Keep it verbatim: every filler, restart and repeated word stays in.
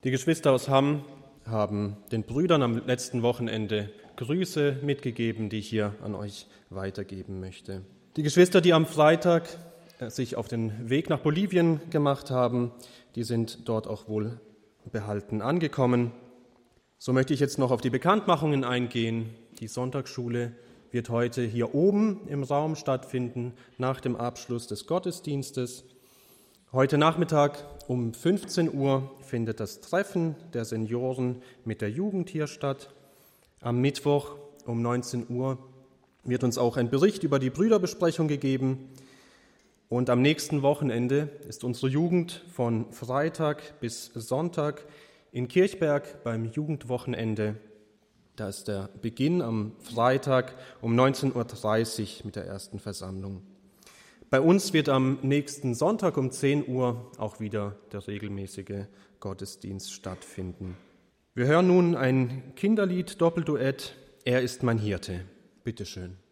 Die Geschwister aus Hamm haben den Brüdern am letzten Wochenende Grüße mitgegeben, die ich hier an euch weitergeben möchte. Die Geschwister, die am Freitag sich auf den Weg nach Bolivien gemacht haben, die sind dort auch wohlbehalten angekommen. So möchte ich jetzt noch auf die Bekanntmachungen eingehen. Die Sonntagsschule wird heute hier oben im Raum stattfinden, nach dem Abschluss des Gottesdienstes. Heute Nachmittag um fünfzehn Uhr findet das Treffen der Senioren mit der Jugend hier statt. Am Mittwoch um neunzehn Uhr wird uns auch ein Bericht über die Brüderbesprechung gegeben. Und am nächsten Wochenende ist unsere Jugend von Freitag bis Sonntag in Kirchberg beim Jugendwochenende. Da ist der Beginn am Freitag um neunzehn Uhr dreißig mit der ersten Versammlung. Bei uns wird am nächsten Sonntag um zehn Uhr auch wieder der regelmäßige Gottesdienst stattfinden. Wir hören nun ein Kinderlied, Doppelduett, Er ist mein Hirte. Bitte schön.